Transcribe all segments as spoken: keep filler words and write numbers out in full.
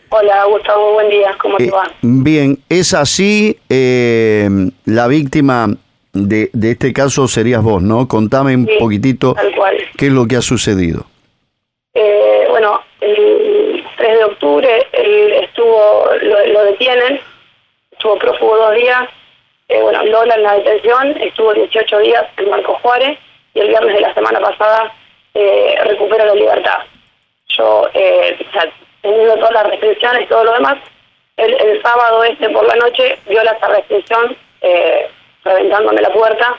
Hola, Gustavo, buen día, ¿cómo Eh, te va? bien, es así, eh, la víctima de, de este caso serías vos, ¿no? Contame un Sí, poquitito tal cual. qué es lo que ha sucedido. Eh, bueno, el tres de octubre él estuvo, lo, lo detienen, estuvo prófugo dos días, eh, bueno, Lola en la detención, estuvo dieciocho días en Marcos Juárez y el viernes de la semana pasada eh, recupera la libertad. Yo, eh, o sea, teniendo todas las restricciones y todo lo demás, el, el sábado este por la noche viola esa restricción, eh, reventándome la puerta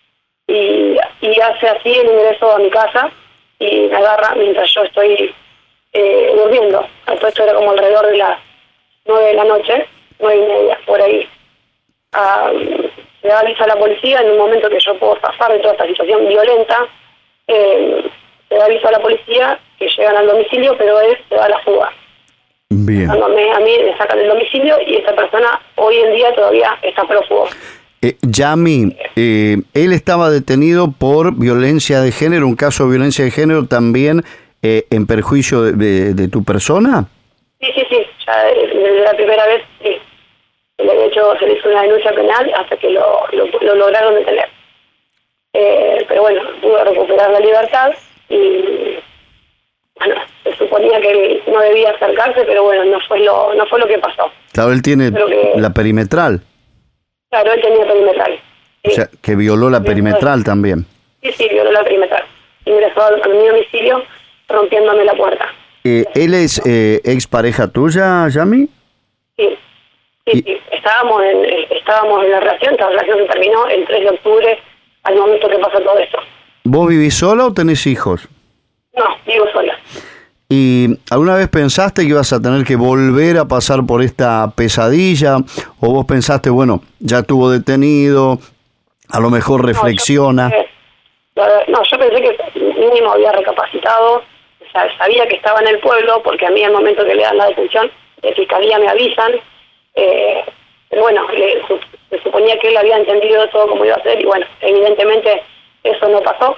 y, y hace así el ingreso a mi casa y me agarra mientras yo estoy eh, durmiendo. Todo esto era como alrededor de las nueve de la noche, nueve y media, por ahí. Ah, se da aviso a la policía en un momento que yo puedo zafar de toda esta situación violenta. Eh, se da aviso a la policía que llegan al domicilio, pero él se va a la fuga. Bien. Dándome a mí, le sacan del domicilio y esta persona hoy en día todavía está prófugo. Eh, Yami, eh, él estaba detenido por violencia de género, un caso de violencia de género también eh, en perjuicio de, de, de tu persona. Sí, sí, sí, ya desde la primera vez, sí. De hecho, se le hizo una denuncia penal hasta que lo, lo, lo lograron detener. Eh, pero bueno, pudo recuperar la libertad y, bueno, se suponía que él no debía acercarse, pero bueno, no fue lo, no fue lo que pasó. Claro, él tiene que, la perimetral. Claro, él tenía perimetral. Sí. O sea, que violó la perimetral también. Sí, sí, violó la perimetral. Ingresó a mi domicilio rompiéndome la puerta. Eh, ¿Él es eh, ex pareja tuya, Yami? Sí, sí, y... sí. Estábamos en, estábamos en la relación, esta relación se terminó el tres de octubre, al momento que pasó todo esto. ¿Vos vivís sola o tenés hijos? No, vivo sola. ¿Y alguna vez pensaste que ibas a tener que volver a pasar por esta pesadilla? ¿O vos pensaste, bueno, ya estuvo detenido, a lo mejor reflexiona? No, yo pensé, no, yo pensé que mínimo había recapacitado, o sea, sabía que estaba en el pueblo, porque a mí al momento que le dan la detención, de fiscalía me avisan, eh, pero bueno, le, se suponía que él había entendido todo como iba a ser, y bueno, evidentemente eso no pasó.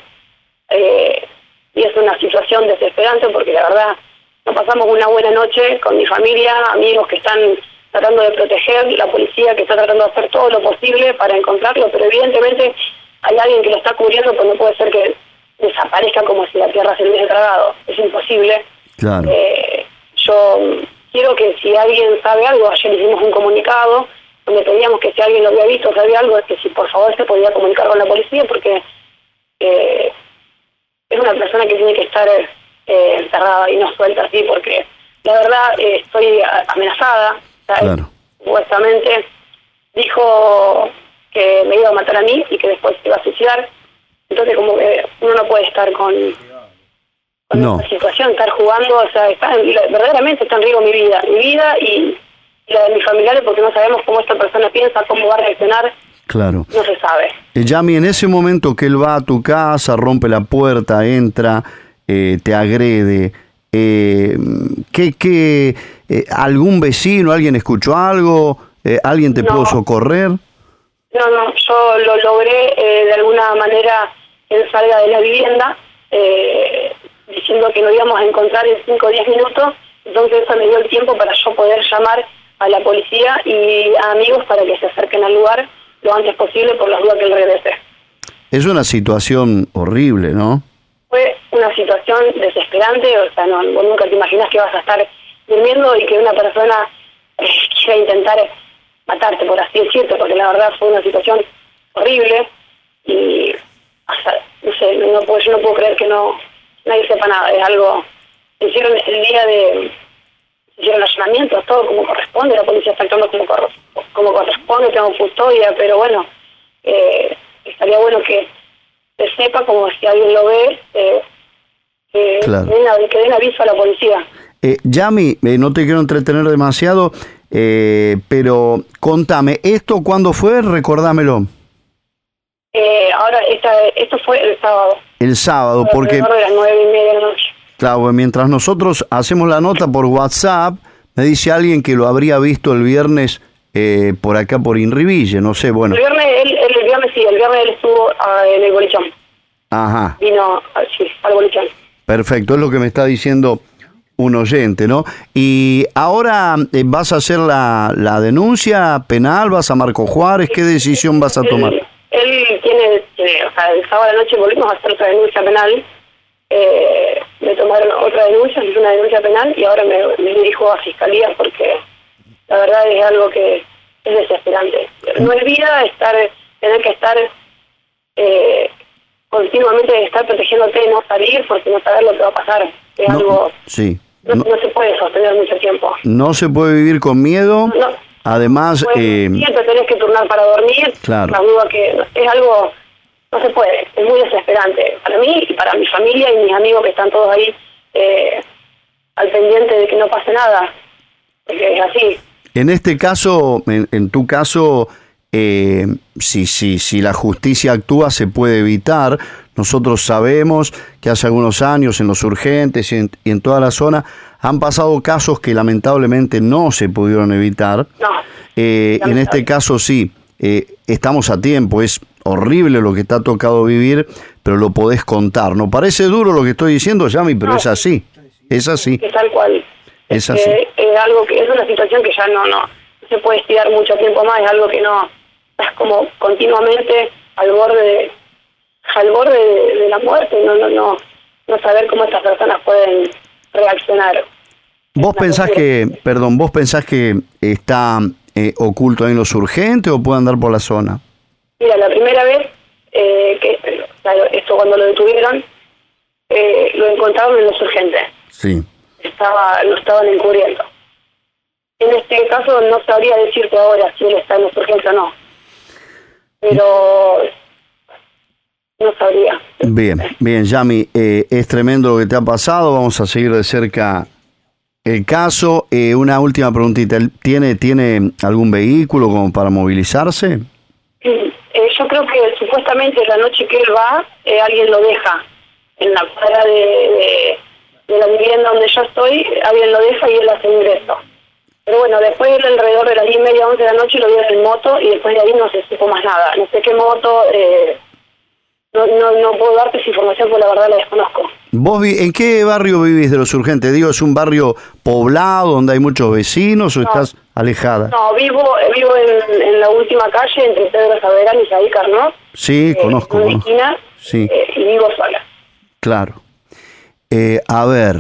Eh, y es una situación desesperante porque la verdad no pasamos una buena noche con mi familia, amigos que están tratando de proteger, la policía que está tratando de hacer todo lo posible para encontrarlo, pero evidentemente hay alguien que lo está cubriendo, pues no puede ser que desaparezca como si la tierra se lo hubiese tragado, es imposible. Claro. Eh, yo quiero que si alguien sabe algo, ayer hicimos un comunicado donde pedíamos que si alguien lo había visto, sabía algo, es que si por favor se podía comunicar con la policía porque eh, es una persona que tiene que estar eh, encerrada y no suelta así, porque la verdad eh, estoy amenazada. ¿Sabes? Claro. Supuestamente dijo que me iba a matar a mí y que después se iba a suicidar. Entonces como que uno no puede estar con, con no. esta situación, estar jugando, o sea, está en, verdaderamente está en riesgo mi vida, mi vida y, y la de mis familiares, porque no sabemos cómo esta persona piensa, cómo va a reaccionar. Claro. No se sabe. Eh, Yami, en ese momento que él va a tu casa, rompe la puerta, entra, eh, te agrede, eh, ¿qué, qué, eh, algún vecino, alguien escuchó algo, eh, alguien te no. pudo socorrer? No, no, yo lo logré eh, de alguna manera que él salga de la vivienda, eh, diciendo que nos íbamos a encontrar en cinco o diez minutos, entonces eso me dio el tiempo para yo poder llamar a la policía y a amigos para que se acerquen al lugar lo antes posible por las dudas que él regrese. Es una situación horrible, ¿no? Fue una situación desesperante, o sea, no, vos nunca te imaginas que vas a estar durmiendo y que una persona eh, quiera intentar matarte, por así decirlo, porque la verdad fue una situación horrible y, o sea, no sé, no puedo, yo no puedo creer que no nadie sepa nada, es algo, hicieron el día de, hicieron allanamientos, todo como corresponde, la policía está actuando como, cor, como corresponde, tengo custodia, pero bueno, eh, estaría bueno que se sepa, como si alguien lo ve, eh, que, claro. den, que den aviso a la policía. Eh, Yami, eh, no te quiero entretener demasiado, eh, pero contame, ¿esto cuándo fue? Recordámelo. Eh, ahora, esta, esto fue el sábado. El sábado, porque... Alrededor de las nueve y media de la noche. Claro, mientras nosotros hacemos la nota por WhatsApp, me dice alguien que lo habría visto el viernes eh, por acá por Inriville, no sé, bueno. El viernes, él, él, el viernes sí, el viernes él estuvo uh, en el bolichón. Ajá. Vino, sí, al bolichón. Perfecto, es lo que me está diciendo un oyente, ¿no? Y ahora eh, vas a hacer la, la denuncia penal, vas a Marco Juárez, ¿qué decisión vas a tomar? Él, él tiene, eh, o sea, el sábado a la noche volvimos a hacer otra denuncia penal, eh, me tomaron otra denuncia, hice una denuncia penal y ahora me, me dirijo a Fiscalía porque la verdad es algo que es desesperante. No es vida estar, tener que estar eh, continuamente estar protegiéndote, no salir porque no saber lo que va a pasar. Es no, algo... Sí. No, no, no se puede sostener mucho tiempo. No se puede vivir con miedo. No. Además... Pues, eh, te tenés que turnar para dormir. Claro. La duda que es algo... No se puede. Es muy desesperante. Para mí y para mi familia y mis amigos que están todos ahí eh, al pendiente de que no pase nada. Porque es así. En este caso, en, en tu caso... Eh, si, si, si la justicia actúa se puede evitar. Nosotros sabemos que hace algunos años en los urgentes y en, y en toda la zona han pasado casos que lamentablemente no se pudieron evitar. No. Eh, en este caso sí, eh, estamos a tiempo, es horrible lo que te ha tocado vivir, pero lo podés contar. ¿No parece duro lo que estoy diciendo, Yami? Pero no. Es así, es así. Es tal cual. Es, es así. Que, es algo que es una situación que ya no, no, no se puede estirar mucho tiempo más, es algo que no... Estás como continuamente al borde de, al borde de, de la muerte, no, no, no, no saber cómo estas personas pueden reaccionar. ¿Vos pensás que, perdón, vos pensás que está eh, oculto ahí en los urgentes o puede andar por la zona? Mira, la primera vez eh, que, claro, esto cuando lo detuvieron, eh, lo encontraron en los urgentes. Sí. Estaba, lo estaban encubriendo. En este caso no sabría decirte ahora si él está en los urgentes o no. Pero no sabría. Bien, bien, Yami, eh, es tremendo lo que te ha pasado, vamos a seguir de cerca el caso. Eh, una última preguntita, ¿tiene tiene algún vehículo como para movilizarse? Eh, yo creo que supuestamente la noche que él va, eh, alguien lo deja en la cuadra de, de, de la vivienda donde yo estoy, alguien lo deja y él hace ingreso. Pero bueno, después alrededor de las diez y media, once de la noche lo vieron en moto y después de ahí no se supo más nada. No sé qué moto, eh, no, no, no puedo darte esa información porque la verdad la desconozco. ¿Vos vi, en qué barrio vivís de los urgentes? Digo, ¿es un barrio poblado donde hay muchos vecinos o no, estás alejada? No, vivo vivo en, en la última calle entre Pedro Saberán y Saí Carnot. Sí, eh, conozco. En una esquina, sí. eh, y vivo sola. Claro. Eh, a ver...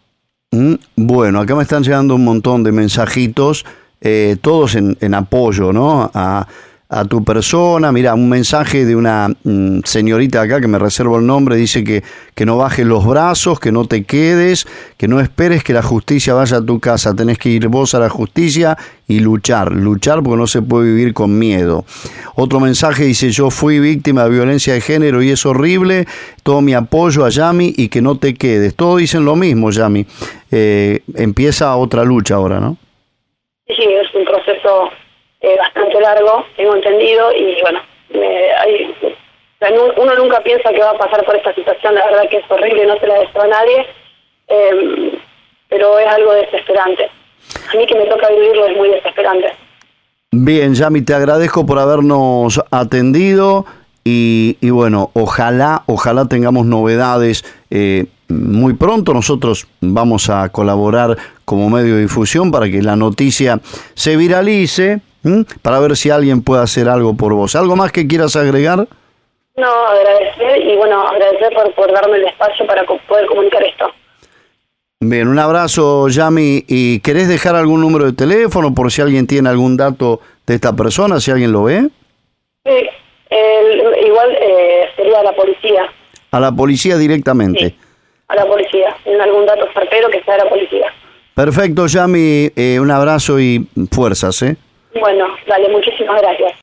Bueno, acá me están llegando un montón de mensajitos, eh, todos en, en apoyo, ¿no? A, a tu persona. Mira, un mensaje de una mm, señorita acá que me reservo el nombre, dice que, que no bajes los brazos, que no te quedes, que no esperes que la justicia vaya a tu casa, tenés que ir vos a la justicia y luchar, luchar porque no se puede vivir con miedo. Otro mensaje dice, yo fui víctima de violencia de género y es horrible, todo mi apoyo a Yami y que no te quedes. Todos dicen lo mismo, Yami. Eh, empieza otra lucha ahora, ¿no? Sí, es un proceso eh, bastante largo, tengo entendido, y bueno, me, hay, o sea, no, uno nunca piensa que va a pasar por esta situación, la verdad que es horrible, no se la deseo a nadie, eh, pero es algo desesperante. A mí que me toca vivirlo es muy desesperante. Bien, Yami, te agradezco por habernos atendido y, y bueno, ojalá, ojalá tengamos novedades eh, muy pronto. Nosotros vamos a colaborar como medio de difusión para que la noticia se viralice, ¿m? Para ver si alguien puede hacer algo por vos. ¿Algo más que quieras agregar? No, agradecer y bueno, agradecer por, por darme el espacio para poder comunicar esto. Bien, un abrazo, Yami. ¿Y querés dejar algún número de teléfono por si alguien tiene algún dato de esta persona, si alguien lo ve? Sí, el, igual eh, sería a la policía. ¿A la policía directamente? Sí, a la policía. En algún dato certero que sea a la policía. Perfecto, Yami. Eh, un abrazo y fuerzas, ¿eh? Bueno, dale, muchísimas gracias.